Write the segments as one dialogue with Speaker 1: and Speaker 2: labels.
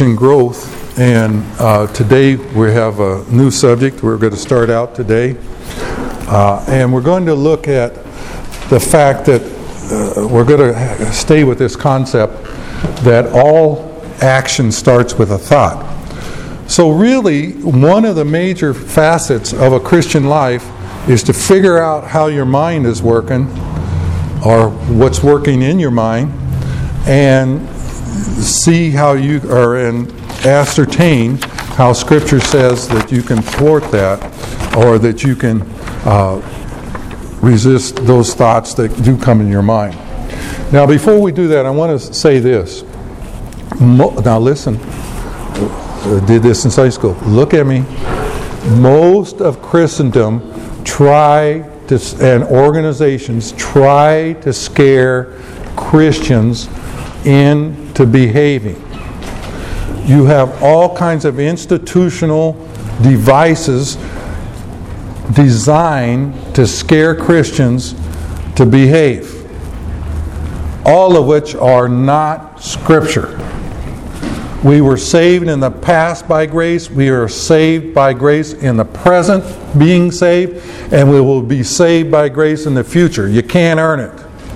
Speaker 1: Christian growth, and today we have a new subject we're going to start out today, and we're going to look at the fact that we're going to stay with this concept that all action starts with a thought. So really, one of the major facets of a Christian life is to figure out how your mind is working, or what's working in your mind, and see how you are, and ascertain how Scripture says that you can thwart that, or that you can resist those thoughts that do come in your mind. Now, before we do that, I want to say this. Now listen, I did this in Sunday school. Look at me. Most of Christendom and organizations try to scare Christians into behaving. You have all kinds of institutional devices designed to scare Christians to behave, all of which are not Scripture. We were saved in the past by grace. We are saved by grace in the present, being saved, and we will be saved by grace in the future. You can't earn it.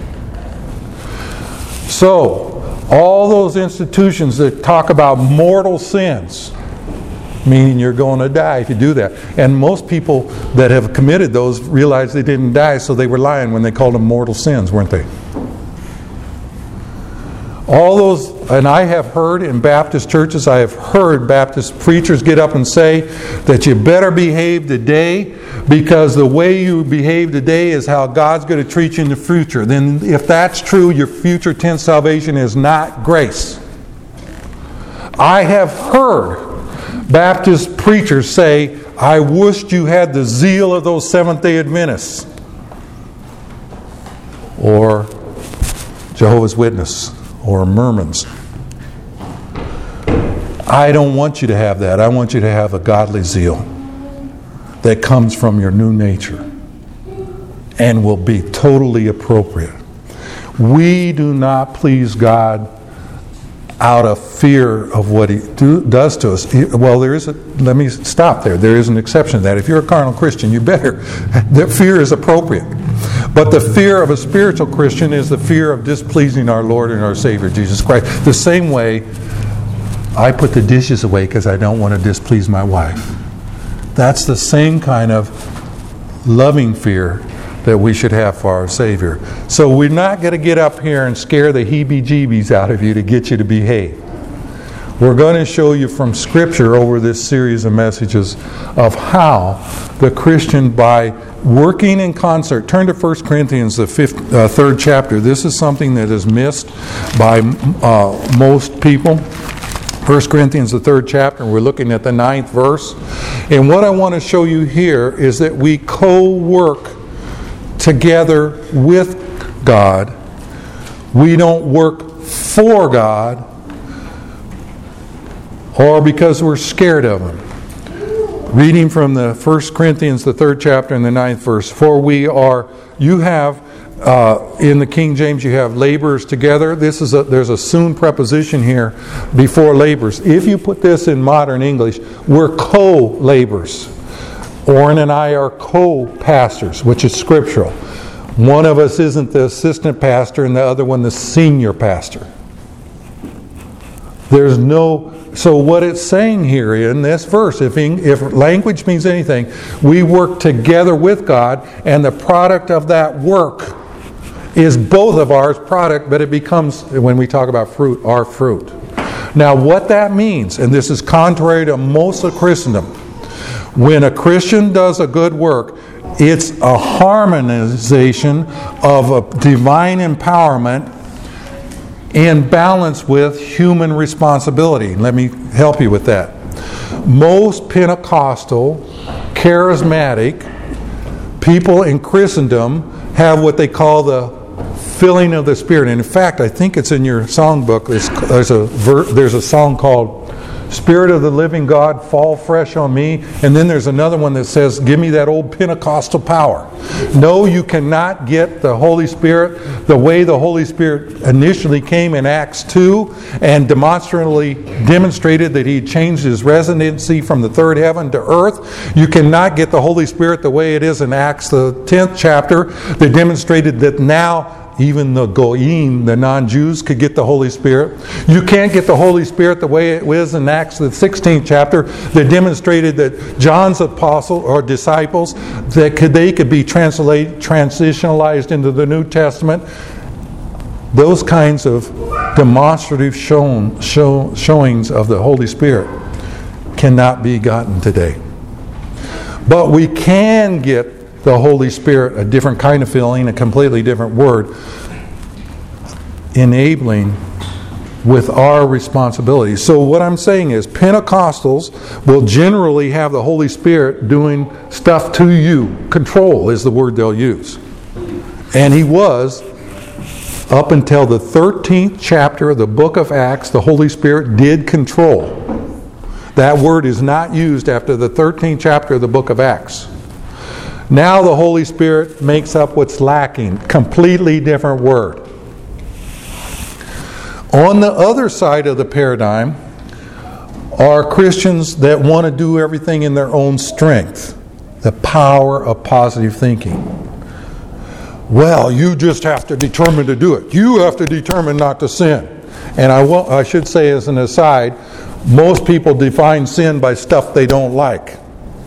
Speaker 1: So, all those institutions that talk about mortal sins, meaning you're going to die if you do that. And most people that have committed those realize they didn't die, so they were lying when they called them mortal sins, weren't they? All those, and I have heard in Baptist churches, I have heard Baptist preachers get up and say that you better behave today because the way you behave today is how God's going to treat you in the future. Then if that's true, your future tense salvation is not grace. I have heard Baptist preachers say, I wished you had the zeal of those Seventh-day Adventists or Jehovah's Witnesses or Mormons. I don't want you to have that. I want you to have a godly zeal that comes from your new nature and will be totally appropriate. We do not please God out of fear of what He does to us. Well, let me stop there. There is an exception to that. If you're a carnal Christian, you better. That fear is appropriate. But the fear of a spiritual Christian is the fear of displeasing our Lord and our Savior, Jesus Christ. The same way I put the dishes away because I don't want to displease my wife. That's the same kind of loving fear that we should have for our Savior. So we're not going to get up here and scare the heebie-jeebies out of you to get you to behave. We're going to show you from Scripture over this series of messages of how the Christian, by working in concert. Turn to 1 Corinthians, the third chapter. This is something that is missed by most people. 1 Corinthians, the third chapter, we're looking at the 9th verse. And what I want to show you here is that we co-work together with God. We don't work for God or because we're scared of Him. Reading from the 1 Corinthians, the 3rd chapter and the 9th verse. For you have, in the King James, you have laborers together. There's a soon preposition here before laborers. If you put this in modern English, we're co-laborers. Orrin and I are co-pastors, which is scriptural. One of us isn't the assistant pastor and the other one the senior pastor. So what it's saying here in this verse, if language means anything, we work together with God, and the product of that work is both of ours product, but it becomes, when we talk about fruit, our fruit. Now what that means, and this is contrary to most of Christendom, when a Christian does a good work, it's a harmonization of a divine empowerment in balance with human responsibility. Let me help you with that. Most Pentecostal, charismatic people in Christendom have what they call the filling of the Spirit. And in fact, I think it's in your songbook. There's a song called Spirit of the living God, fall fresh on me. And then there's another one that says, give me that old Pentecostal power. No, you cannot get the Holy Spirit the way the Holy Spirit initially came in Acts 2 and demonstratively demonstrated that He changed His residency from the third heaven to earth. You cannot get the Holy Spirit the way it is in Acts, the 10th chapter, that demonstrated that now even the Goyim, the non-Jews, could get the Holy Spirit. You can't get the Holy Spirit the way it was in Acts, the 16th chapter, that demonstrated that John's apostle or disciples, that they could be transitionalized into the New Testament. Those kinds of demonstrative showings of the Holy Spirit cannot be gotten today. But we can get the Holy Spirit, a different kind of filling, a completely different word, enabling with our responsibility. So what I'm saying is Pentecostals will generally have the Holy Spirit doing stuff to you. Control is the word they'll use. And He was, up until the 13th chapter of the book of Acts, the Holy Spirit did control. That word is not used after the 13th chapter of the book of Acts. Now the Holy Spirit makes up what's lacking. Completely different word. On the other side of the paradigm are Christians that want to do everything in their own strength. The power of positive thinking. Well, you just have to determine to do it. You have to determine not to sin. And I should say as an aside, most people define sin by stuff they don't like.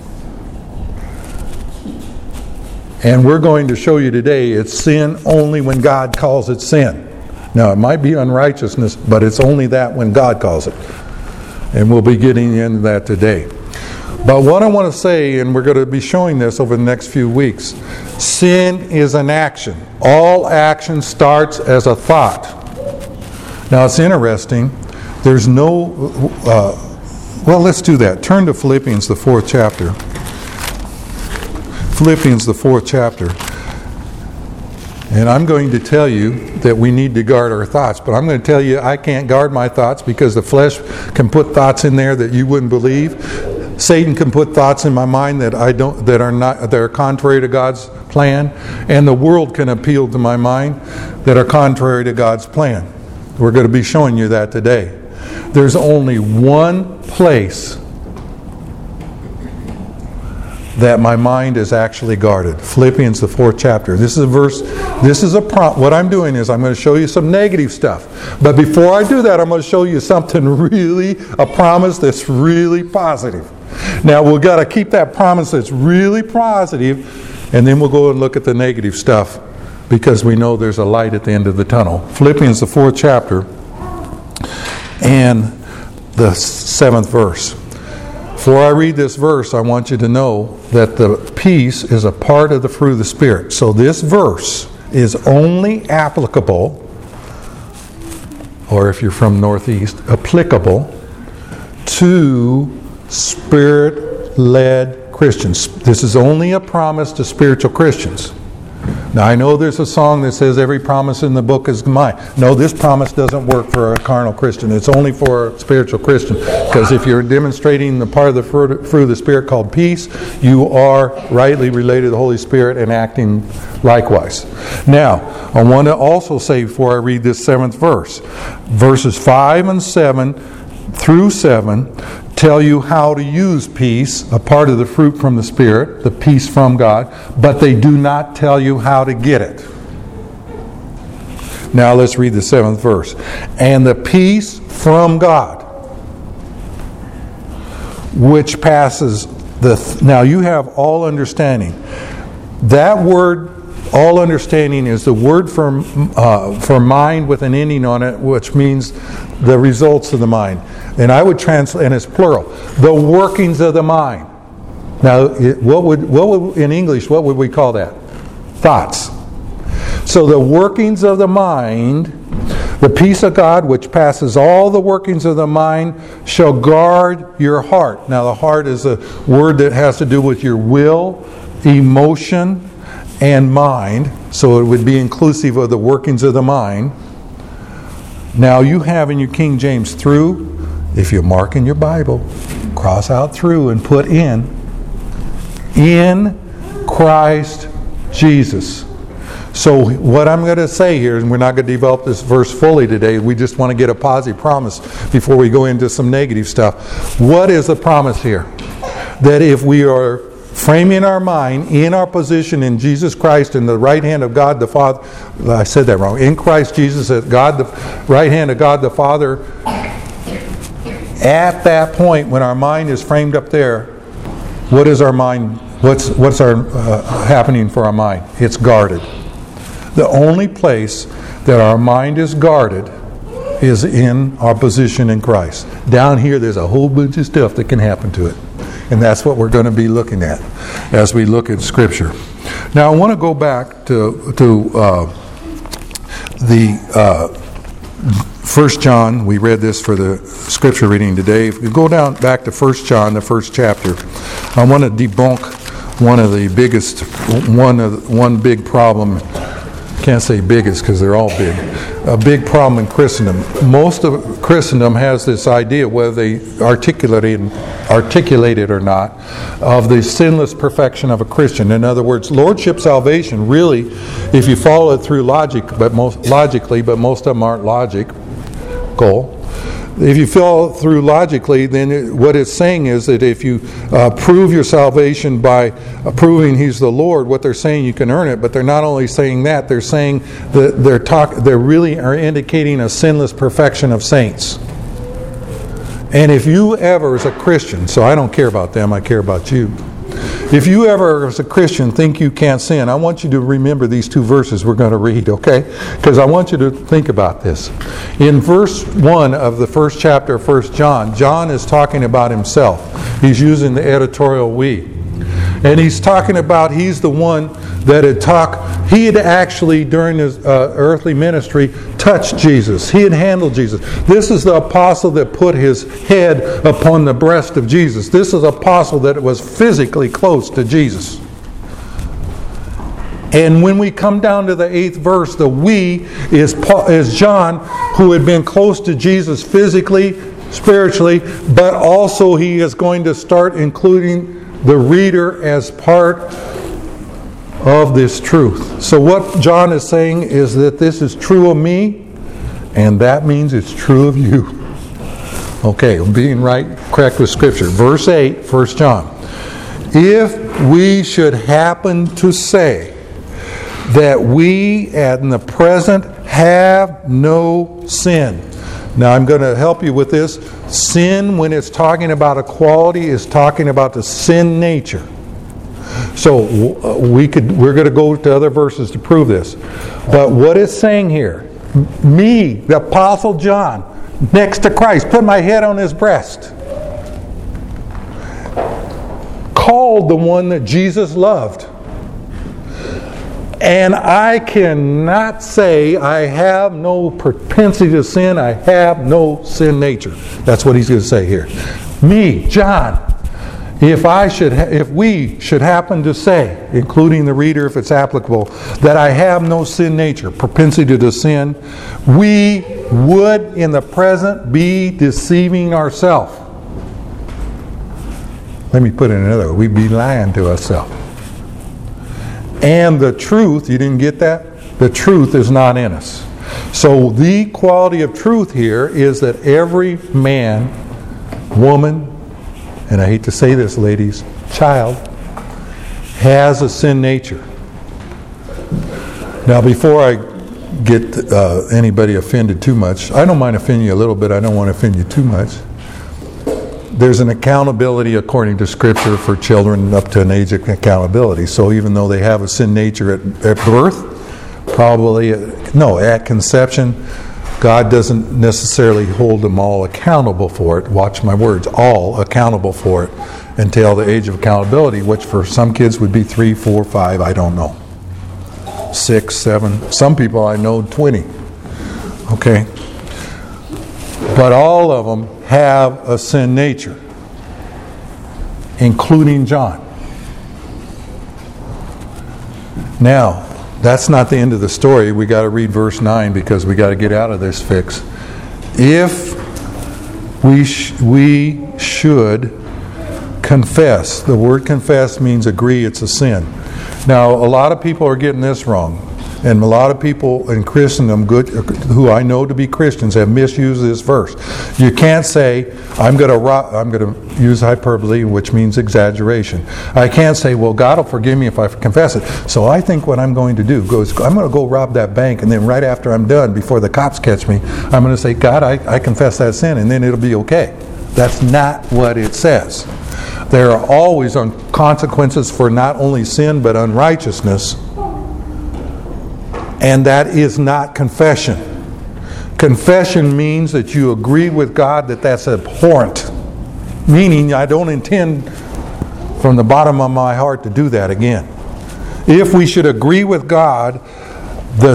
Speaker 1: And we're going to show you today it's sin only when God calls it sin. Now, it might be unrighteousness, but it's only that when God calls it. And we'll be getting into that today. But what I want to say, and we're going to be showing this over the next few weeks, sin is an action. All action starts as a thought. Now, it's interesting. There's no... well, let's do that. Turn to Philippians, the 4th chapter. Philippians, the 4th chapter. And I'm going to tell you that we need to guard our thoughts. But I'm going to tell you I can't guard my thoughts because the flesh can put thoughts in there that you wouldn't believe. Satan can put thoughts in my mind that are contrary to God's plan. And the world can appeal to my mind that are contrary to God's plan. We're going to be showing you that today. There's only one place that my mind is actually guarded. Philippians, the 4th chapter. This is a verse, what I'm doing is I'm going to show you some negative stuff. But before I do that, I'm going to show you something a promise that's really positive. Now, we've got to keep that promise that's really positive, and then we'll go and look at the negative stuff, because we know there's a light at the end of the tunnel. Philippians, the 4th chapter, and the 7th verse. Before I read this verse, I want you to know that the peace is a part of the fruit of the Spirit. So this verse is only applicable, or if you're from Northeast, applicable to Spirit-led Christians. This is only a promise to spiritual Christians. Now, I know there's a song that says every promise in the book is mine. No, this promise doesn't work for a carnal Christian. It's only for a spiritual Christian. Because if you're demonstrating the part of the fruit of the Spirit called peace, you are rightly related to the Holy Spirit and acting likewise. Now, I want to also say before I read this 7th verse, verses 5 and 7 through 7 tell you how to use peace, a part of the fruit from the Spirit, the peace from God, but they do not tell you how to get it. Now let's read the 7th verse. And the peace from God, which passes now you have all understanding. That word, all understanding, is the word for mind with an ending on it, which means the results of the mind. And I would translate, and it's plural, the workings of the mind. Now, what would in English, what would we call that? Thoughts. So the workings of the mind, the peace of God, which passes all the workings of the mind, shall guard your heart. Now, the heart is a word that has to do with your will, emotion, and mind. So it would be inclusive of the workings of the mind. Now, you have in your King James through. if you mark in your Bible, cross out through and put in Christ Jesus. So what I'm going to say here, and we're not going to develop this verse fully today, we just want to get a positive promise before we go into some negative stuff. What is the promise here? That if we are framing our mind in our position in Jesus Christ in the right hand of God the Father, I said that wrong, in Christ Jesus at God, the right hand of God the Father, at that point when our mind is framed up there, what is our mind? What's our happening for our mind? It's guarded. The only place that our mind is guarded is in our position in Christ. Down here, there's a whole bunch of stuff that can happen to it. And that's what we're going to be looking at as we look at Scripture. Now, I want to go back to the 1 John. We read this for the Scripture reading today. If we go down back to 1 John, the first chapter, I want to debunk one big problem. Can't say biggest because they're all big. A big problem in Christendom. Most of Christendom has this idea, whether they articulate it or not, of the sinless perfection of a Christian. In other words, lordship salvation really, if you follow it through logically, but most of them aren't logical. If you follow through logically, then what it's saying is that if you prove your salvation by proving He's the Lord, what they're saying you can earn it. But they're not only saying that; they're saying that they really are indicating a sinless perfection of saints. And if you ever, as a Christian, so I don't care about them; I care about you. If you ever, as a Christian, think you can't sin, I want you to remember these two verses we're going to read, okay? Because I want you to think about this. In verse 1 of the first chapter of 1 John, John is talking about himself. He's using the editorial we. And he's talking about he's the one that he had actually, during his earthly ministry, touched Jesus. He had handled Jesus. This is the apostle that put his head upon the breast of Jesus. This is the apostle that was physically close to Jesus. And when we come down to the 8th verse, the we is John, who had been close to Jesus physically, spiritually, but also he is going to start including the reader as part of this truth. So what John is saying is that this is true of me, and that means it's true of you. Okay, I'm being correct with Scripture. Verse 8, 1 John. If we should happen to say that we at the present have no sin. Now I'm going to help you with this. Sin, when it's talking about a quality, is talking about the sin nature. So we're going to go to other verses to prove this. But what it's saying here, me, the Apostle John, next to Christ, put my head on His breast, called the one that Jesus loved. And I cannot say I have no propensity to sin. I have no sin nature. That's what he's going to say here. Me, John, if we should happen to say, including the reader if it's applicable, that I have no sin nature, propensity to sin, we would in the present be deceiving ourselves. Let me put it another way. We'd be lying to ourselves. And the truth, you didn't get that? The truth is not in us. So the quality of truth here is that every man, woman, and I hate to say this, ladies, child, has a sin nature. Now, before I get anybody offended too much, I don't mind offending you a little bit. I don't want to offend you too much. There's an accountability according to Scripture for children up to an age of accountability. So even though they have a sin nature at birth, at conception, God doesn't necessarily hold them all accountable for it. Watch my words, all accountable for it until the age of accountability, which for some kids would be 3, 4, 5, I don't know. 6, 7, some people I know 20. Okay? But all of them have a sin nature, including John. Now, that's not the end of the story. We got to read verse 9 because we got to get out of this fix. If we should confess. The word confess means agree it's a sin. Now, a lot of people are getting this wrong. And a lot of people in Christendom, who I know to be Christians, have misused this verse. You can't say, I'm going to use hyperbole, which means exaggeration. I can't say, well, God will forgive me if I confess it. So I think what I'm going to do is I'm going to go rob that bank, and then right after I'm done, before the cops catch me, I'm going to say, God, I confess that sin, and then it'll be okay. That's not what it says. There are always consequences for not only sin, but unrighteousness. And that is not confession. Confession means that you agree with God that that's abhorrent. Meaning, I don't intend from the bottom of my heart to do that again. If we should agree with God, our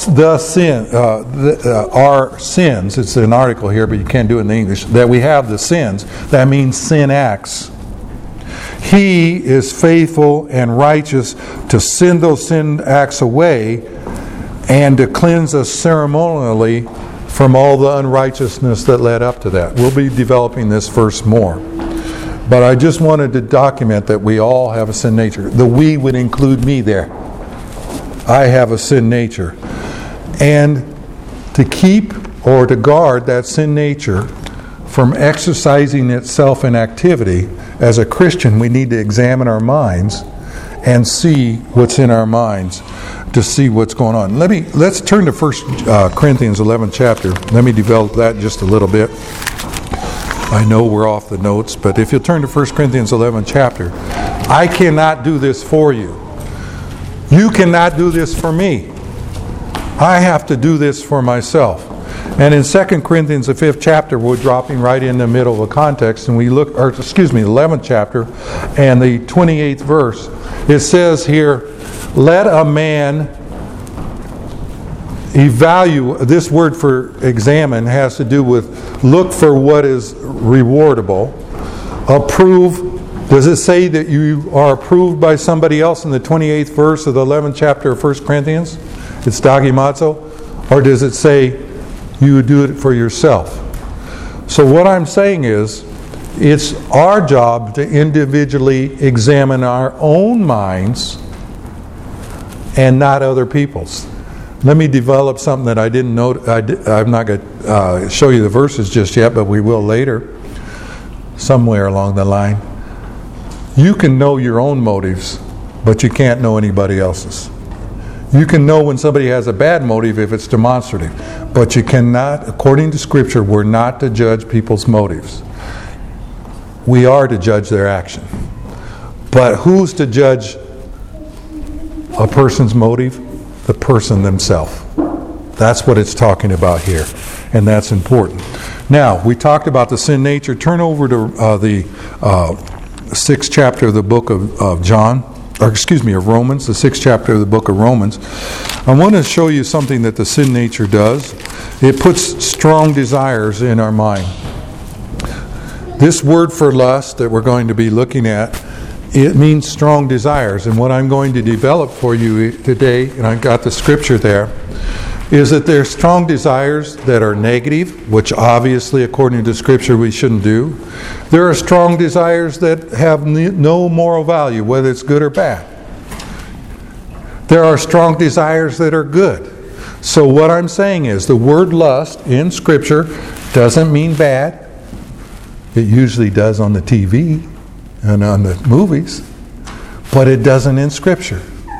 Speaker 1: sins, it's an article here, but you can't do it in English, that we have the sins, that means sin acts. He is faithful and righteous to send those sin acts away and to cleanse us ceremonially from all the unrighteousness that led up to that. We'll be developing this verse more. But I just wanted to document that we all have a sin nature. The we would include me there. I have a sin nature. And to keep or to guard that sin nature from exercising itself in activity, as a Christian, we need to examine our minds and see what's in our minds, to see what's going on. Let's turn to 1 Corinthians 11 chapter. Let me develop that just a little bit. I know we're off the notes, but if you'll turn to 1 Corinthians 11 chapter, I cannot do this for you. You cannot do this for me. I have to do this for myself. And in 2 Corinthians, the 5th chapter, we're dropping right in the middle of the context, and the 11th chapter, and the 28th verse. It says here, let a man evaluate. This word for examine has to do with look for what is rewardable. Approve. Does it say that you are approved by somebody else in the 28th verse of the 11th chapter of 1 Corinthians? It's dokimazo. Or does it say you do it for yourself? So what I'm saying is, it's our job to individually examine our own minds and not other people's. Let me develop something that I didn't know. I'm not going to show you the verses just yet, but we will later, somewhere along the line. You can know your own motives, but you can't know anybody else's. You can know when somebody has a bad motive if it's demonstrative, but you cannot, according to Scripture, we're not to judge people's motives. We are to judge their action. But who's to judge a person's motive? The person themselves. That's what it's talking about here. And that's important. Now, we talked about the sin nature. Turn over to the 6th chapter of the book of Romans, the 6th chapter of the book of Romans. I want to show you something that the sin nature does. It puts strong desires in our mind. This word for lust that we're going to be looking at, it means strong desires. And what I'm going to develop for you today, and I've got the scripture there, is that there's strong desires that are negative, which obviously, according to Scripture, we shouldn't do. There are strong desires that have no moral value, whether it's good or bad. There are strong desires that are good. So what I'm saying is, the word lust in Scripture doesn't mean bad. It usually does on the TV and on the movies, but it doesn't in Scripture.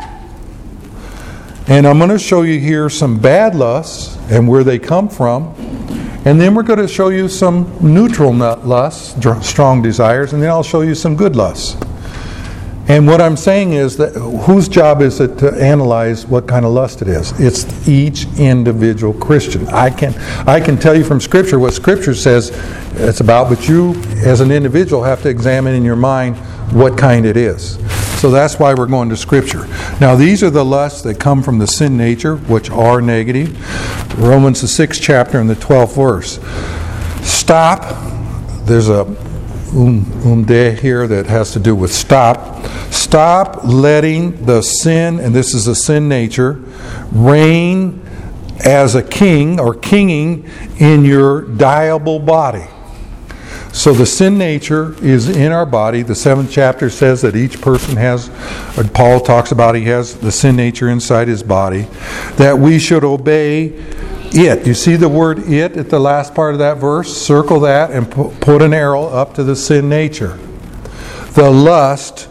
Speaker 1: And I'm going to show you here some bad lusts and where they come from. And then we're going to show you some neutral lusts, strong desires, and then I'll show you some good lusts. And what I'm saying is that whose job is it to analyze what kind of lust it is? It's each individual Christian. I can tell you from Scripture what Scripture says it's about, but you as an individual have to examine in your mind what kind it is. So that's why we're going to Scripture. Now these are the lusts that come from the sin nature, which are negative. Romans the 6th chapter and the 12th verse. Stop. There's a de here that has to do with stop. Stop letting the sin, and this is a sin nature, reign as a king or kinging in your diable body. So the sin nature is in our body. The 7th chapter says that each person has, or Paul talks about he has the sin nature inside his body, that we should obey it. You see the word it at the last part of that verse? Circle that and put an arrow up to the sin nature. The lust,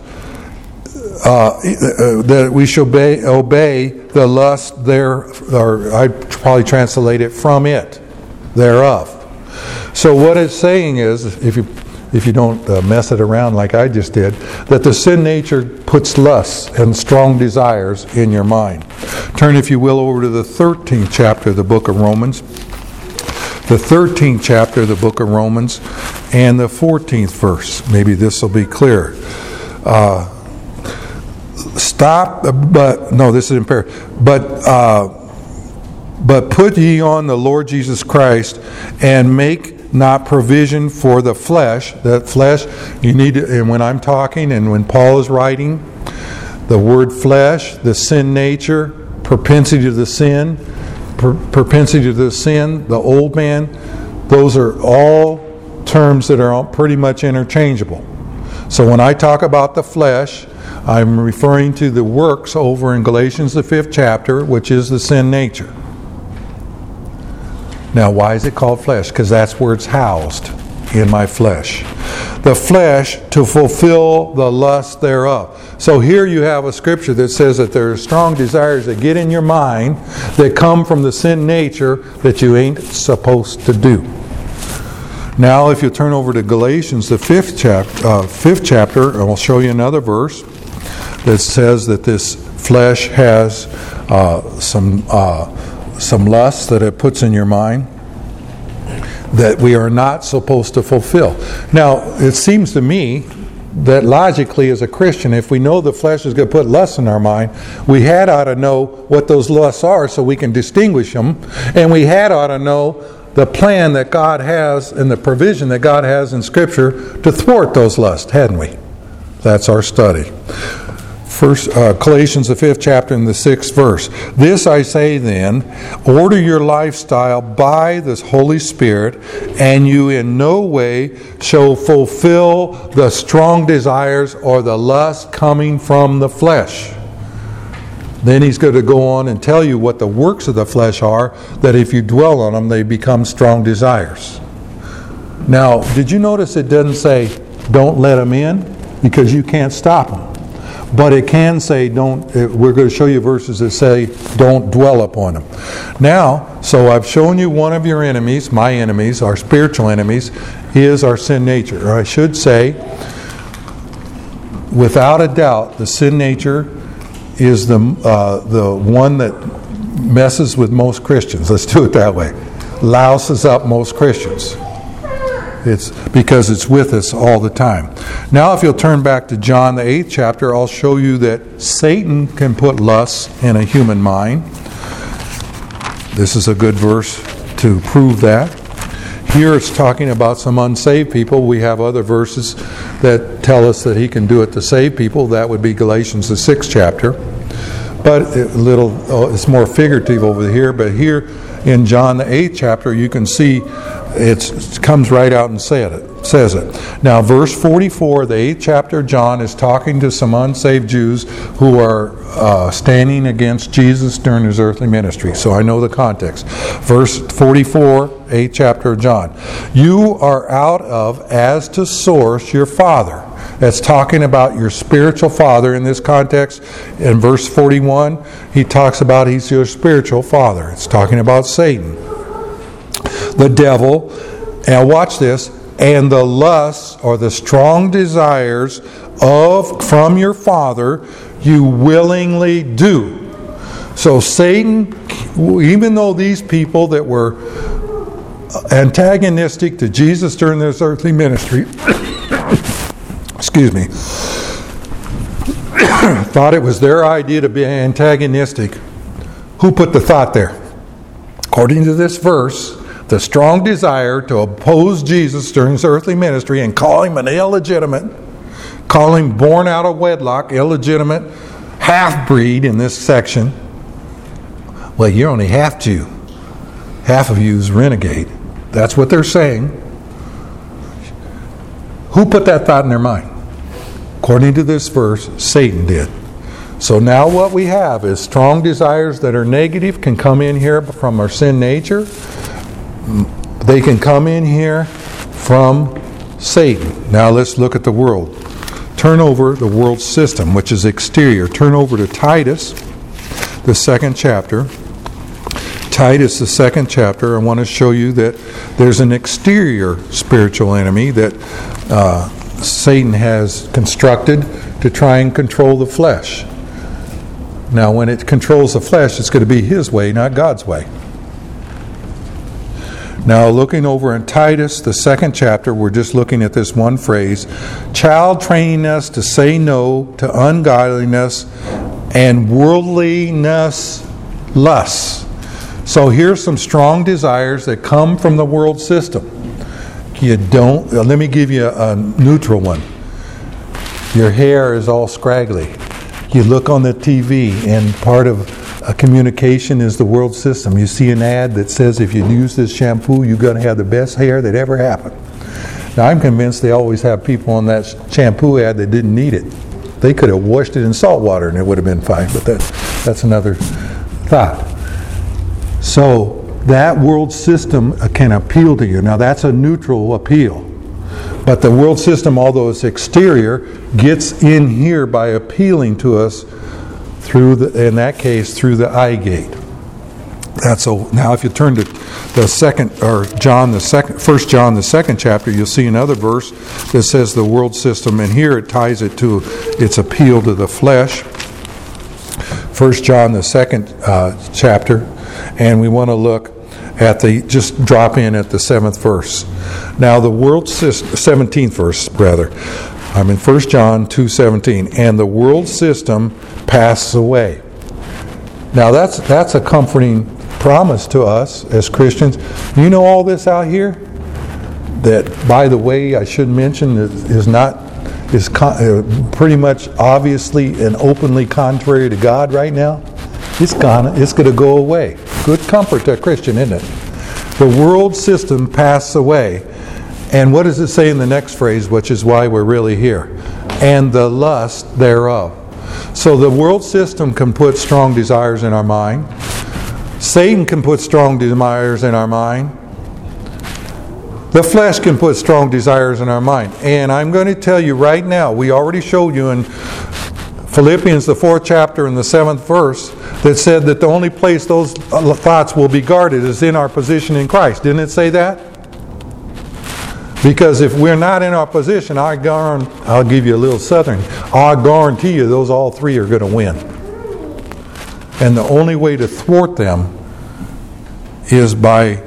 Speaker 1: that we should obey the lust there, or I'd probably translate it from it, thereof. So what it's saying is, if you don't mess it around like I just did, that the sin nature puts lusts and strong desires in your mind. Turn, if you will, over to the 13th chapter of the book of Romans. The 13th chapter of the book of Romans and the 14th verse. Maybe this will be clear. This is imperative. But put ye on the Lord Jesus Christ, and make not provision for the flesh. That flesh, you need to, and when I'm talking and when Paul is writing, the word flesh, the sin nature, propensity to the sin, the old man, those are all terms that are pretty much interchangeable. So when I talk about the flesh, I'm referring to the works over in Galatians the 5th chapter, which is the sin nature. Now, why is it called flesh? Because that's where it's housed, in my flesh. The flesh to fulfill the lust thereof. So here you have a scripture that says that there are strong desires that get in your mind that come from the sin nature that you ain't supposed to do. Now, if you turn over to Galatians, the 5th chapter, and I'll show you another verse that says that this flesh has some lust that it puts in your mind that we are not supposed to fulfill. Now, it seems to me that logically as a Christian, if we know the flesh is going to put lust in our mind, we ought to know what those lusts are so we can distinguish them, and we ought to know the plan that God has and the provision that God has in Scripture to thwart those lusts, hadn't we? That's our study. First, Galatians, the 5th chapter and the 6th verse. This I say then, order your lifestyle by the Holy Spirit, and you in no way shall fulfill the strong desires or the lust coming from the flesh. Then he's going to go on and tell you what the works of the flesh are, that if you dwell on them, they become strong desires. Now, did you notice it doesn't say, don't let them in? Because you can't stop them. But it can say, we're going to show you verses that say, don't dwell upon them. Now, so I've shown you one of your enemies, my enemies, our spiritual enemies, is our sin nature. Or I should say, without a doubt, the sin nature is the one that messes with most Christians. Let's do it that way. Louses up most Christians. It's because it's with us all the time. Now, if you'll turn back to John, the 8th chapter, I'll show you that Satan can put lust in a human mind. This is a good verse to prove that. Here it's talking about some unsaved people. We have other verses that tell us that he can do it to save people. That would be Galatians, the 6th chapter. But it's more figurative over here. But here in John, the 8th chapter, you can see it comes right out and says it. Now, verse 44, the 8th chapter of John is talking to some unsaved Jews who are standing against Jesus during his earthly ministry. So I know the context. Verse 44, 8th chapter of John. You are out of, as to source, your father. That's talking about your spiritual father in this context. In verse 41, he talks about he's your spiritual father. It's talking about Satan, the devil, and watch this, and the lusts or the strong desires from your father you willingly do. So Satan, even though these people that were antagonistic to Jesus during this earthly ministry thought it was their idea to be antagonistic, who put the thought there? According to this verse, the strong desire to oppose Jesus during his earthly ministry and call him an illegitimate, call him born out of wedlock, illegitimate, half-breed in this section. Well, you're only half Jew. Half of you is renegade. That's what they're saying. Who put that thought in their mind? According to this verse, Satan did. So now what we have is strong desires that are negative can come in here from our sin nature. They can come in here from Satan. Now let's look at the world. Turn over the world system, which is exterior. Turn over to Titus, the 2nd chapter. Titus, the 2nd chapter. I want to show you that there's an exterior spiritual enemy that Satan has constructed to try and control the flesh. Now, when it controls the flesh, it's going to be his way, not God's way. Now, looking over in Titus, the 2nd chapter, we're just looking at this one phrase. Child training us to say no to ungodliness and worldliness lusts. So here's some strong desires that come from the world system. Let me give you a neutral one. Your hair is all scraggly. You look on the TV, and part of a communication is the world system. You see an ad that says if you use this shampoo, you're going to have the best hair that ever happened. Now, I'm convinced they always have people on that shampoo ad that didn't need it. They could have washed it in salt water and it would have been fine, but that's another thought. So, that world system can appeal to you. Now, that's a neutral appeal. But the world system, although it's exterior, gets in here by appealing to us through in that case, through the eye gate. Now, if you turn to the 1 John, the 2nd chapter, you'll see another verse that says the world system, and here it ties it to its appeal to the flesh. 1 John, the 2nd chapter, and we want to look at just drop in at the 7th verse. Now the world system, 17th verse rather. I'm in 1 John 2:17, and the world system passes away. Now that's a comforting promise to us as Christians. You know all this out here that, by the way, I should mention is pretty much obviously and openly contrary to God right now. It's going to go away. Good comfort to a Christian, isn't it? The world system passes away. And what does it say in the next phrase, which is why we're really here? And the lust thereof. So the world system can put strong desires in our mind. Satan can put strong desires in our mind. The flesh can put strong desires in our mind. And I'm going to tell you right now, we already showed you in Philippians, the 4th chapter and the 7th verse, that said that the only place those thoughts will be guarded is in our position in Christ. Didn't it say that? Because if we're not in our position, I'll give you a little southern, I guarantee you those all three are going to win. And the only way to thwart them is by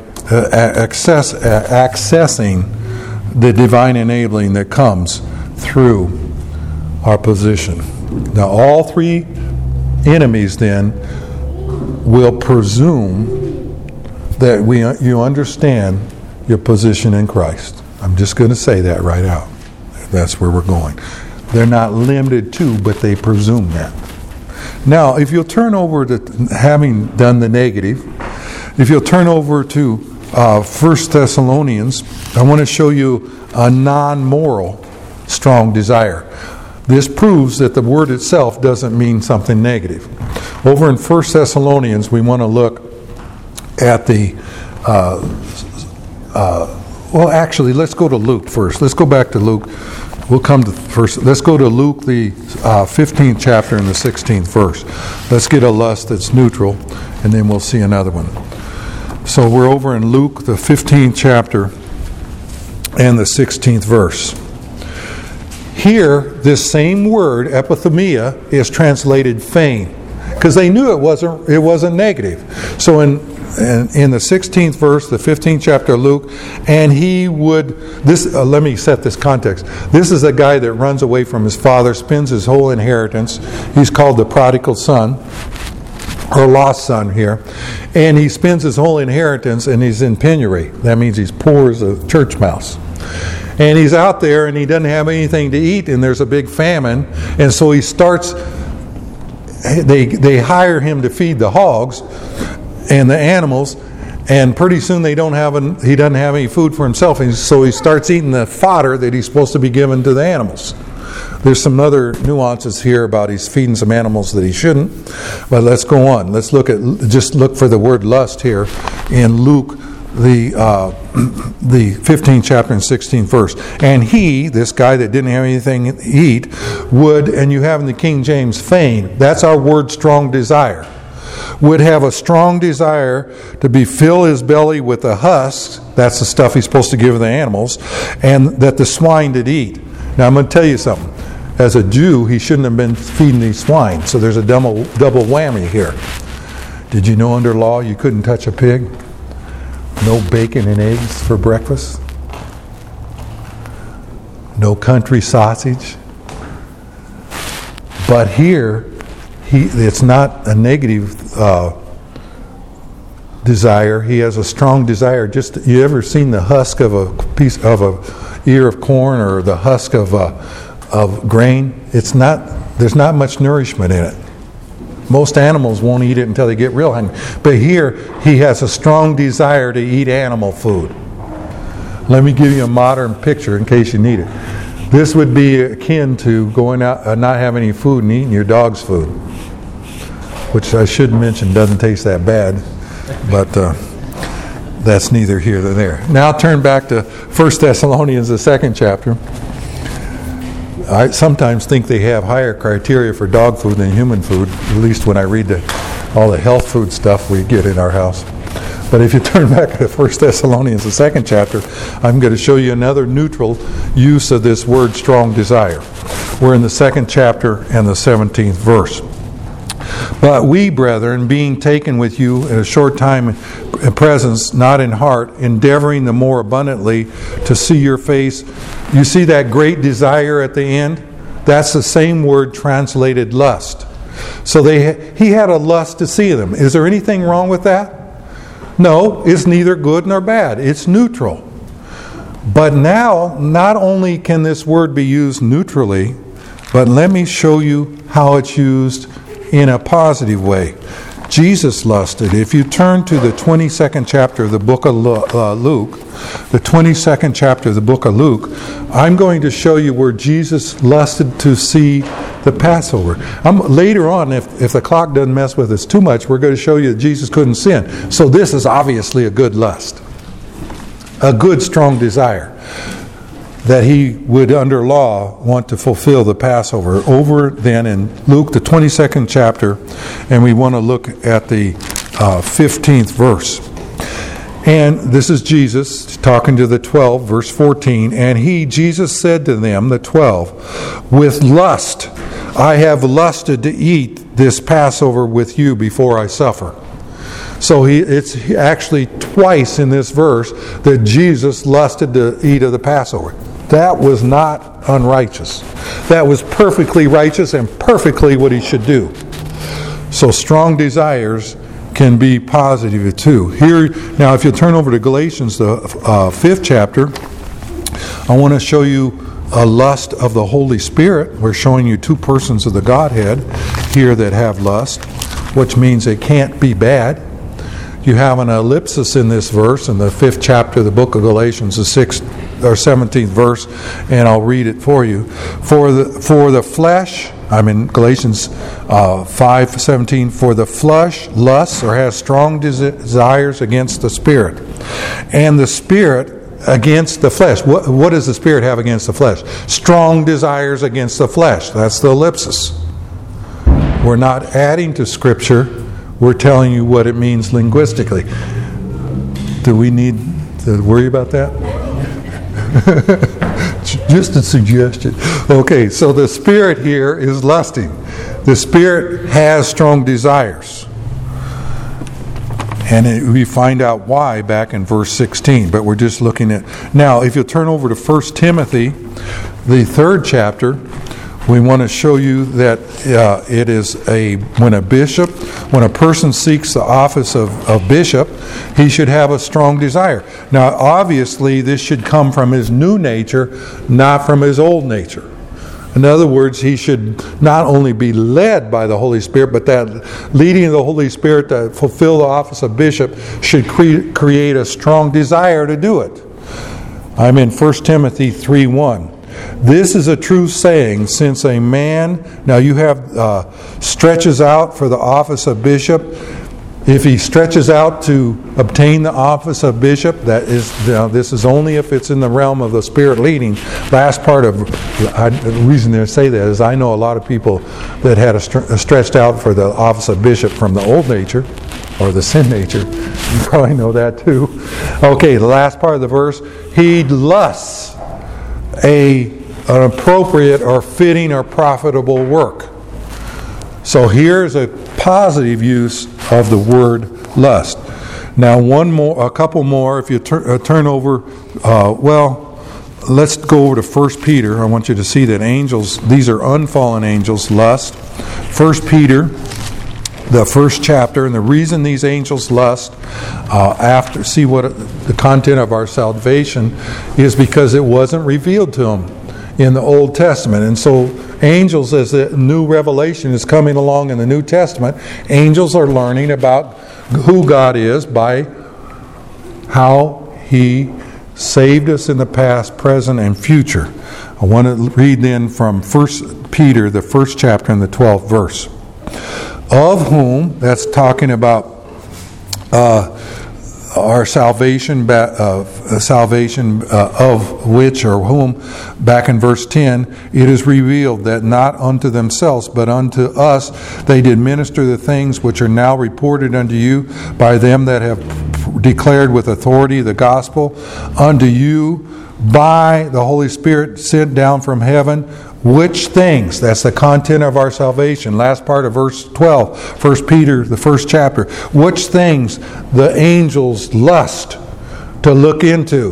Speaker 1: accessing the divine enabling that comes through our position. Now, all three enemies then will presume that you understand your position in Christ. I'm just going to say that right out. That's where we're going. They're not limited to, but they presume that. Now, if you'll turn over to, having done the negative, if you'll turn over to 1 Thessalonians, I want to show you a non-moral strong desire. This proves that the word itself doesn't mean something negative. Over in 1 Thessalonians, we want to look at the... well, actually, let's go to Luke first. Let's go back to Luke. We'll come to first. Let's go to Luke, the 15th chapter and the 16th verse. Let's get a lust that's neutral, and then we'll see another one. So we're over in Luke, the 15th chapter and the 16th verse. Here, this same word, epithumia, is translated fame, because they knew it wasn't negative. So in the 16th verse, the 15th chapter of Luke, and he would, let me set this context. This is a guy that runs away from his father, spends his whole inheritance. He's called the prodigal son, or lost son here. And he spends his whole inheritance and he's in penury. That means he's poor as a church mouse. And he's out there and he doesn't have anything to eat, and there's a big famine. And so he starts, they hire him to feed the hogs and the animals, And pretty soon he doesn't have any food for himself, and so he starts eating the fodder that he's supposed to be given to the animals. There's some other nuances here about he's feeding some animals that he shouldn't, but let's go on. Let's look for the word lust here in Luke, the 15th chapter and 16th verse. And he, this guy that didn't have anything to eat, would, and you have in the King James, fain, that's our word strong desire, would have a strong desire to fill his belly with the husks, that's the stuff he's supposed to give the animals, and that the swine did eat. Now I'm going to tell you something. As a Jew, he shouldn't have been feeding these swine, so there's a double whammy here. Did you know under law you couldn't touch a pig? No bacon and eggs for breakfast? No country sausage? But here, it's not a negative desire. He has a strong desire. You ever seen the husk of a piece of a ear of corn or the husk of grain? There's not much nourishment in it. Most animals won't eat it until they get real hungry. But here, he has a strong desire to eat animal food. Let me give you a modern picture in case you need it. This would be akin to going out and not having any food and eating your dog's food, which I should mention doesn't taste that bad, but that's neither here nor there. Now turn back to 1 Thessalonians, the 2nd chapter. I sometimes think they have higher criteria for dog food than human food, at least when I read all the health food stuff we get in our house. But if you turn back to 1 Thessalonians, the 2nd chapter, I'm going to show you another neutral use of this word strong desire. We're in the 2nd chapter and the 17th verse. But we, brethren, being taken with you in a short time in presence, not in heart, endeavoring the more abundantly to see your face. You see that great desire at the end? That's the same word translated lust. So he had a lust to see them. Is there anything wrong with that? No, it's neither good nor bad. It's neutral. But now, not only can this word be used neutrally, but let me show you how it's used in a positive way. Jesus lusted. If you turn to the 22nd chapter of the book of Luke, the 22nd chapter of the book of Luke, I'm going to show you where Jesus lusted to see the Passover. Later on, if the clock doesn't mess with us too much, we're going to show you that Jesus couldn't sin. So this is obviously a good lust, a good strong desire that he would, under law, want to fulfill the Passover. Over then in Luke, the 22nd chapter, and we want to look at the 15th verse. And this is Jesus talking to the 12, verse 14. And Jesus said to them, the 12, with lust I have lusted to eat this Passover with you before I suffer. So it's actually twice in this verse that Jesus lusted to eat of the Passover. That was not unrighteous. That was perfectly righteous and perfectly what he should do. So strong desires can be positive too. Here, now if you turn over to Galatians, the 5th chapter, I want to show you a lust of the Holy Spirit. We're showing you two persons of the Godhead here that have lust, which means it can't be bad. You have an ellipsis in this verse in the 5th chapter of the book of Galatians, the 6th or 17th verse, and I'll read it for you. For the flesh, I'm in Galatians 5:17. For the flesh lusts or has strong desires against the Spirit, and the Spirit against the flesh. What does the Spirit have against the flesh? Strong desires against the flesh. That's the ellipsis. We're not adding to Scripture. We're telling you what it means linguistically. Do we need to worry about that? Just a suggestion. Okay, so the Spirit here is lusting. The Spirit has strong desires. And we find out why back in verse 16, but we're just looking at... Now, if you turn over to 1 Timothy, the 3rd chapter, we want to show you that it is when a person seeks the office of bishop, he should have a strong desire. Now, obviously, this should come from his new nature, not from his old nature. In other words, he should not only be led by the Holy Spirit, but that leading of the Holy Spirit to fulfill the office of bishop should create a strong desire to do it. I'm in 1 Timothy 3:1. This is a true saying, since a man, now you have stretches out for the office of bishop. If he stretches out to obtain the office of bishop, this is only if it's in the realm of the Spirit leading. Last part of the reason they say that is I know a lot of people that had stretched out for the office of bishop from the old nature, or the sin nature. You probably know that too. Okay, the last part of the verse, he lusts an appropriate or fitting or profitable work. So here's a positive use of the word lust. Now a couple more. If you turn over, let's go over to 1 Peter. I want you to see that angels, these are unfallen angels, lust. 1 Peter, the first chapter, and the reason these angels lust, see what the content of our salvation is, because it wasn't revealed to them in the Old Testament. And so angels, as the new revelation is coming along in the New Testament, angels are learning about who God is by how He saved us in the past, present, and future. I want to read then from 1 Peter, the first chapter and the 12th verse. Of whom, that's talking about our salvation, of which or whom, back in verse 10, it is revealed that not unto themselves, but unto us they did minister the things which are now reported unto you by them that have declared with authority the gospel unto you by the Holy Spirit sent down from heaven, which things, that's the content of our salvation, last part of verse 12, 1 Peter, the first chapter, which things the angels lust to look into.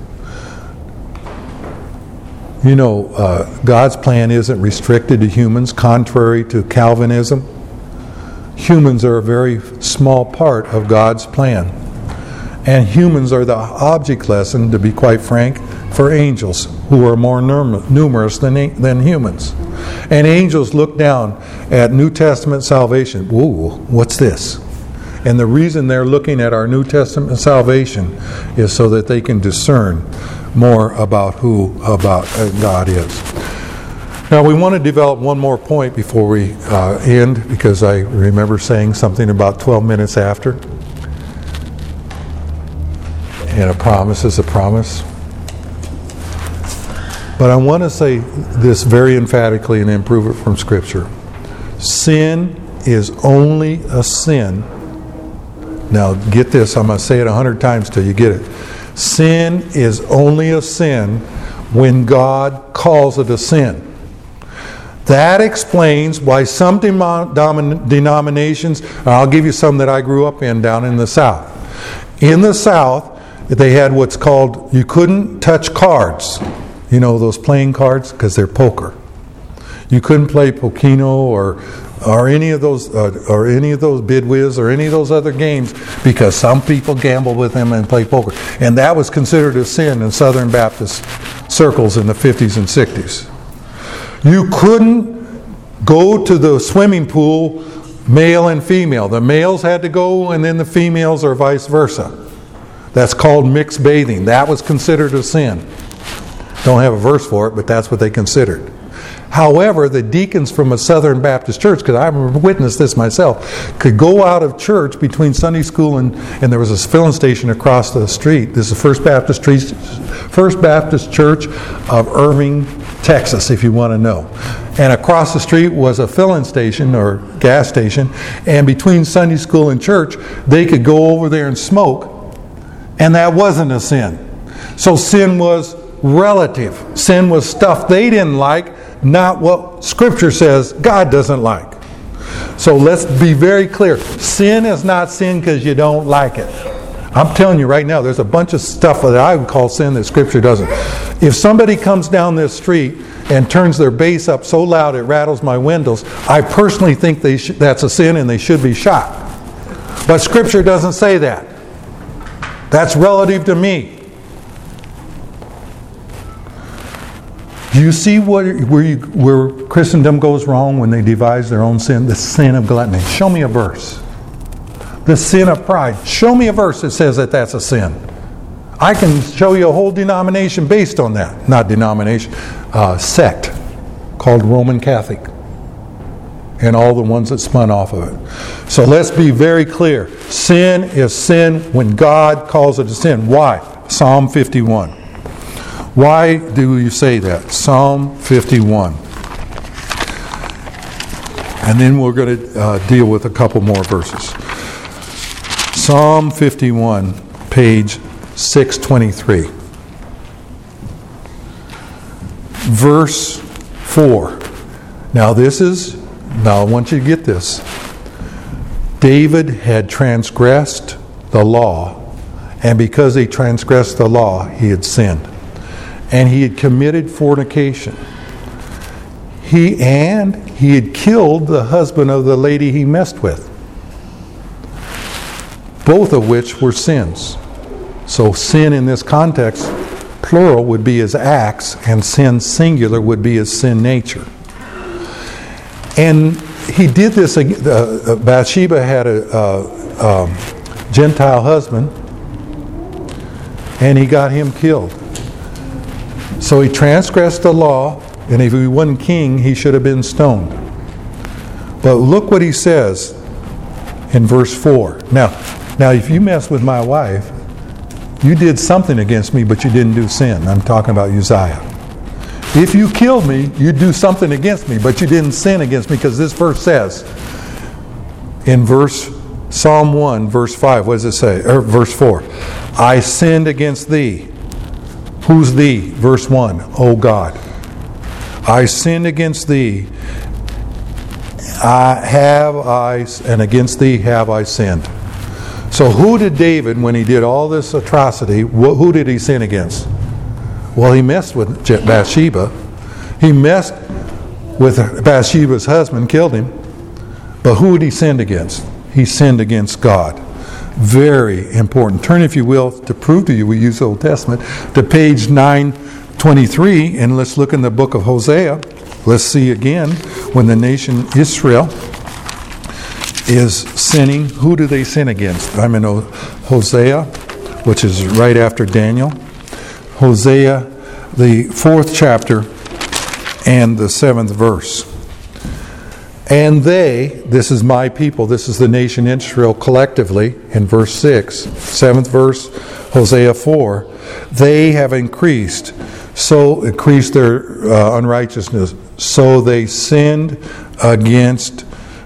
Speaker 1: You know, God's plan isn't restricted to humans, contrary to Calvinism. Humans are a very small part of God's plan. And humans are the object lesson, to be quite frank, for angels, who are more numerous than humans. And angels look down at New Testament salvation. Whoa, what's this? And the reason they're looking at our New Testament salvation is so that they can discern more about who God is. Now we want to develop one more point before we end, because I remember saying something about 12 minutes after. And a promise is a promise. But I want to say this very emphatically and then prove it from Scripture. Sin is only a sin. Now get this, I'm going to say it 100 times till you get it. Sin is only a sin when God calls it a sin. That explains why some denominations, I'll give you some that I grew up in down in the South. In the South, they had what's called, you couldn't touch cards. You know, those playing cards, because they're poker. You couldn't play Pokino or any of those Bid Whiz or any of those other games, because some people gamble with them and play poker. And that was considered a sin in Southern Baptist circles in the 50s and 60s. You couldn't go to the swimming pool, male and female. The males had to go, and then the females, or vice versa. That's called mixed bathing. That was considered a sin. Don't have a verse for it, but that's what they considered. However, the deacons from a Southern Baptist church, because I witnessed this myself, could go out of church between Sunday school and there was a filling station across the street. This is the First Baptist Church of Irving, Texas, if you want to know. And across the street was a filling station or gas station, and between Sunday school and church, they could go over there and smoke, and that wasn't a sin. So sin was relative. Sin was stuff they didn't like, not what Scripture says God doesn't like. So let's be very clear. Sin is not sin because you don't like it. I'm telling you right now, there's a bunch of stuff that I would call sin that Scripture doesn't. If somebody comes down this street and turns their bass up so loud it rattles my windows, I personally think that's a sin and they should be shot. But Scripture doesn't say that. That's relative to me. Do you see where Christendom goes wrong when they devise their own sin? The sin of gluttony. Show me a verse. The sin of pride. Show me a verse that says that that's a sin. I can show you a whole denomination based on that. Not denomination, sect called Roman Catholic. And all the ones that spun off of it. So let's be very clear. Sin is sin when God calls it a sin. Why? Psalm 51. Why do you say that? Psalm 51. And then we're going to deal with a couple more verses. Psalm 51, page 623. Verse 4. Now I want you to get this. David had transgressed the law, and because he transgressed the law, he had sinned. And he had committed fornication. He had killed the husband of the lady he messed with. Both of which were sins. So sin in this context, plural, would be his acts, and sin singular would be his sin nature. And he did this. Bathsheba had a Gentile husband, and he got him killed. So he transgressed the law, and if he wasn't king, he should have been stoned. But look what he says in verse 4. Now, if you mess with my wife, you did something against me, but you didn't do sin. I'm talking about Uzziah. If you killed me, you do something against me, but you didn't sin against me, because this verse says in Psalm 1, verse 5, what does it say? Or verse 4. I sinned against thee. Who's thee? Verse 1. O God. I sinned against thee. And against thee have I sinned. So who did David, when he did all this atrocity, who did he sin against? Well, he messed with Bathsheba. He messed with Bathsheba's husband, killed him. But who did he sin against? He sinned against God. Very important. Turn, if you will, to prove to you we use the Old Testament, to page 923, and let's look in the book of Hosea. Let's see again, when the nation Israel is sinning, who do they sin against? I'm in Hosea, which is right after Daniel. Hosea, the 4th chapter, and the 7th verse. And they, this is my people, this is the nation Israel collectively, in verse 6, 7th verse, Hosea 4, they have increased their unrighteousness, so they sinned against,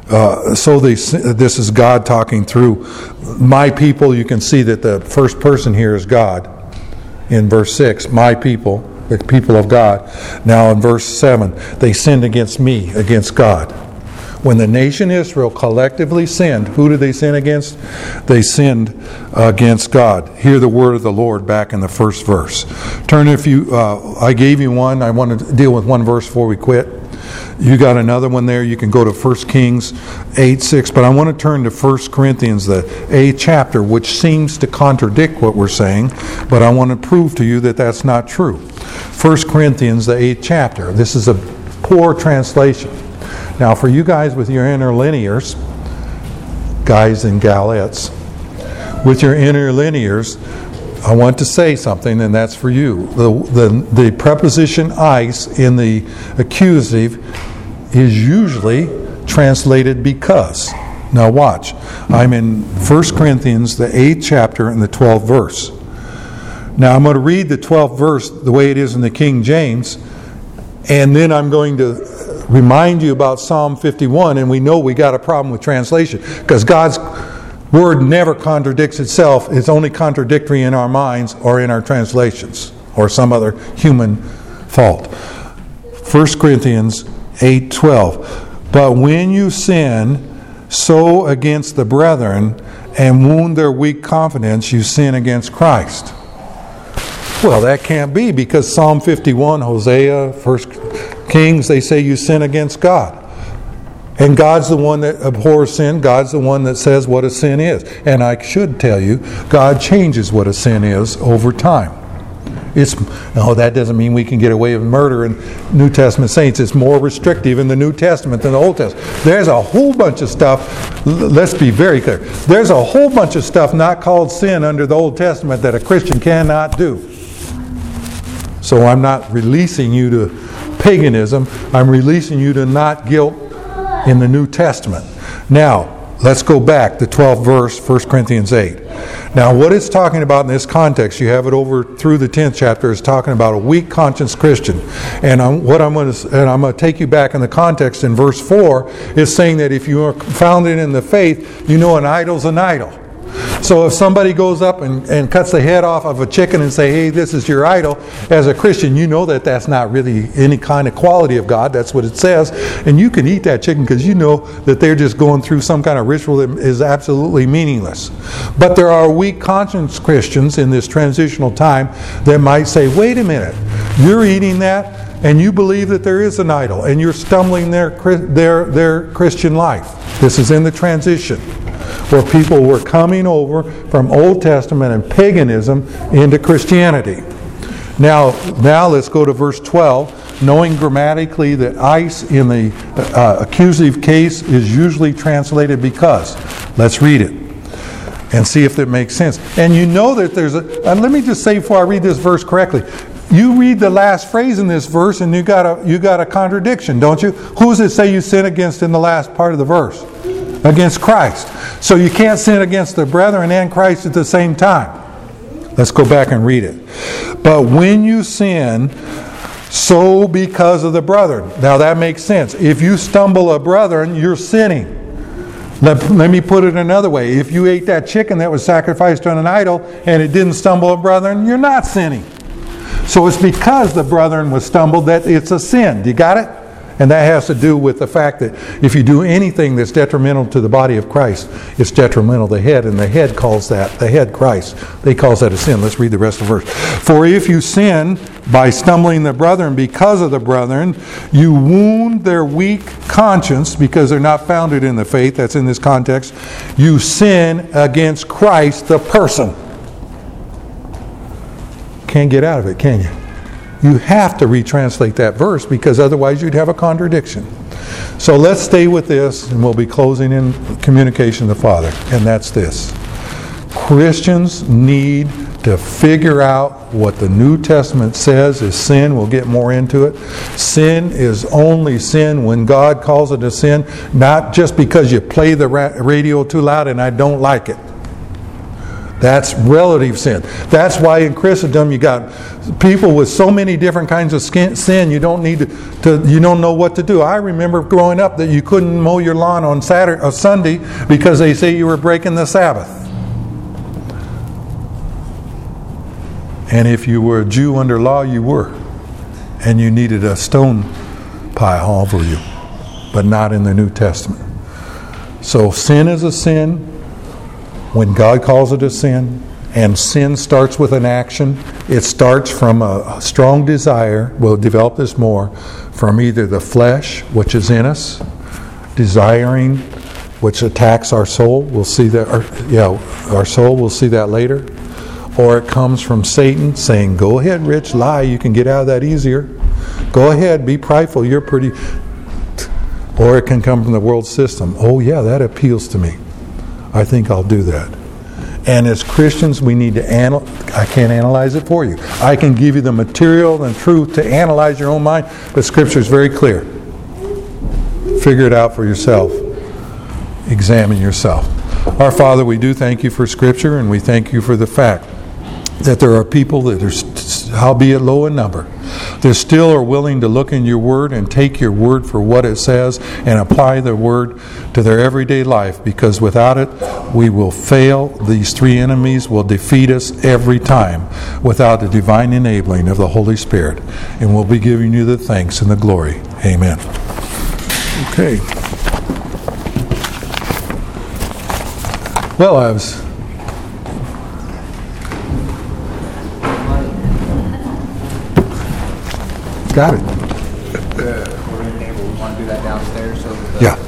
Speaker 1: this is God talking through my people. You can see that the first person here is God in verse 6, my people, the people of God. Now in verse 7, they sinned against me, against God. When the nation Israel collectively sinned, who did they sin against? They sinned against God. Hear the word of the Lord back in the first verse. Turn, if you, I gave you one. I want to deal with one verse before we quit. You got another one there. You can go to 1 Kings 8:6. But I want to turn to 1 Corinthians, the 8th chapter, which seems to contradict what we're saying. But I want to prove to you that that's not true. 1 Corinthians, the 8th chapter. This is a poor translation. Now, for you guys with your interlinears, guys and galettes, with your interlinears, I want to say something, and that's for you. The preposition "eis" in the accusative is usually translated "because." Now watch. I'm in 1 Corinthians, the 8th chapter, and the 12th verse. Now I'm going to read the 12th verse the way it is in the King James, and then I'm going to remind you about Psalm 51, and we know we got a problem with translation, because God's word never contradicts itself. It's only contradictory in our minds or in our translations or some other human fault. 1 Corinthians 8:12. But when you sin so against the brethren and wound their weak confidence, you sin against Christ. Well, that can't be, because Psalm 51, Hosea, 1 Kings, they say you sin against God. And God's the one that abhors sin. God's the one that says what a sin is. And I should tell you, God changes what a sin is over time. That doesn't mean we can get away with murder in New Testament saints. It's more restrictive in the New Testament than the Old Testament. There's a whole bunch of stuff, let's be very clear, there's a whole bunch of stuff not called sin under the Old Testament that a Christian cannot do. So I'm not releasing you to paganism, I'm releasing you to not guilt in the New Testament. Now, let's go back to 12th verse, 1 Corinthians 8. Now, what it's talking about in this context, you have it over through the 10th chapter, is talking about a weak conscience Christian. And I'm going to take you back in the context in verse 4, is saying that if you are founded in the faith, you know an idol's an idol. So if somebody goes up and cuts the head off of a chicken and say, hey, this is your idol, as a Christian, you know that that's not really any kind of quality of God. That's what it says. And you can eat that chicken because you know that they're just going through some kind of ritual that is absolutely meaningless. But there are weak conscience Christians in this transitional time that might say, wait a minute, you're eating that and you believe that there is an idol and you're stumbling their Christian life. This is in the transition, where people were coming over from Old Testament and paganism into Christianity. Now let's go to verse 12. Knowing grammatically that ice in the accusative case is usually translated because. Let's read it and see if it makes sense. And you know that there's let me just say before I read this verse correctly. You read the last phrase in this verse and you got a contradiction, don't you? Who does it say you sin against in the last part of the verse? Against Christ. So you can't sin against the brethren and Christ at the same time. Let's go back and read it. But when you sin, so because of the brethren. Now that makes sense. If you stumble a brethren, you're sinning. Let me put it another way. If you ate that chicken that was sacrificed on an idol and it didn't stumble a brethren, you're not sinning. So it's because the brethren was stumbled that it's a sin. Do you got it? And that has to do with the fact that if you do anything that's detrimental to the body of Christ, it's detrimental to the head, and the head calls that, the head Christ, they calls that a sin. Let's read the rest of the verse. For if you sin by stumbling the brethren because of the brethren, you wound their weak conscience because they're not founded in the faith, that's in this context, you sin against Christ the person. Can't get out of it, can you? You have to retranslate that verse because otherwise you'd have a contradiction. So let's stay with this and we'll be closing in communication to the Father. And that's this. Christians need to figure out what the New Testament says is sin. We'll get more into it. Sin is only sin when God calls it a sin, not just because you play the radio too loud and I don't like it. That's relative sin. That's why in Christendom you got people with so many different kinds of sin. You don't need you don't know what to do. I remember growing up that you couldn't mow your lawn on Saturday or Sunday because they say you were breaking the Sabbath. And if you were a Jew under law, you were, and you needed a stone pile over you, but not in the New Testament. So sin is a sin when God calls it a sin, and sin starts with an action. It starts from a strong desire, we'll develop this more, from either the flesh, which is in us, desiring, which attacks our soul. We'll see that, our soul, we'll see that later. Or it comes from Satan saying, go ahead, Rich, lie, you can get out of that easier. Go ahead, be prideful, you're pretty. Or it can come from the world system. Oh yeah, that appeals to me. I think I'll do that. And as Christians, we need to I can't analyze it for you. I can give you the material and truth to analyze your own mind, but Scripture is very clear. Figure it out for yourself. Examine yourself. Our Father, we do thank you for Scripture, and we thank you for the fact that there are people that are, albeit low in number, they still are willing to look in your Word and take your Word for what it says and apply the Word to their everyday life, because without it, we will fail. These three enemies will defeat us every time without the divine enabling of the Holy Spirit. And we'll be giving you the thanks and the glory. Amen. Okay. Well, I was... Got it.
Speaker 2: The ordering table, we want to do that downstairs? So that
Speaker 1: Yeah.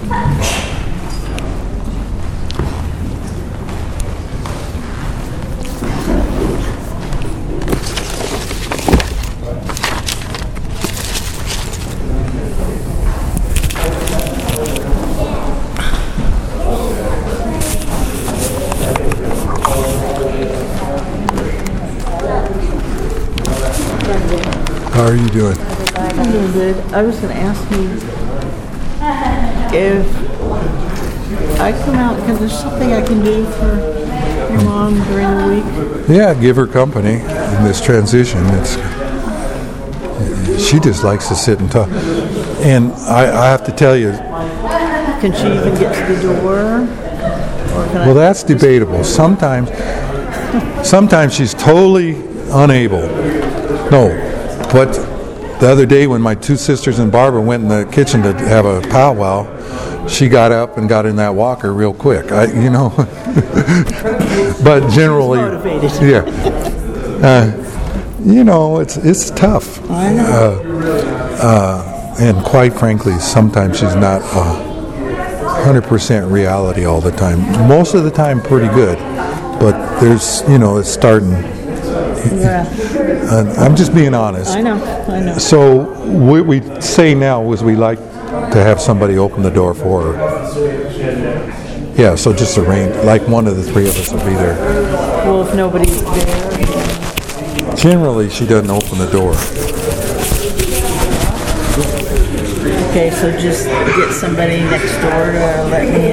Speaker 1: How are you doing?
Speaker 3: I'm doing good. I was going to ask you if I come out, because there's something I can do for your mom during the week.
Speaker 1: Yeah, give her company in this transition. She just likes to sit and talk. And I have to tell you,
Speaker 3: Can she even get to the door? Or can
Speaker 1: well, that's debatable. Sometimes she's totally unable. No, but the other day when my two sisters and Barbara went in the kitchen to have a powwow, she got up and got in that walker real quick. But generally,
Speaker 3: motivated.
Speaker 1: yeah. It's tough.
Speaker 3: I know.
Speaker 1: And quite frankly, sometimes she's not 100% reality all the time. Most of the time, pretty good. But there's, it's starting.
Speaker 3: Yeah,
Speaker 1: I'm just being honest.
Speaker 3: I know.
Speaker 1: So what we say now is we like to have somebody open the door for her. Yeah, so just arrange, like one of the three of us will be there.
Speaker 3: Well, if nobody's there,
Speaker 1: Generally, she doesn't open the door.
Speaker 3: okay, so just get somebody next door to let me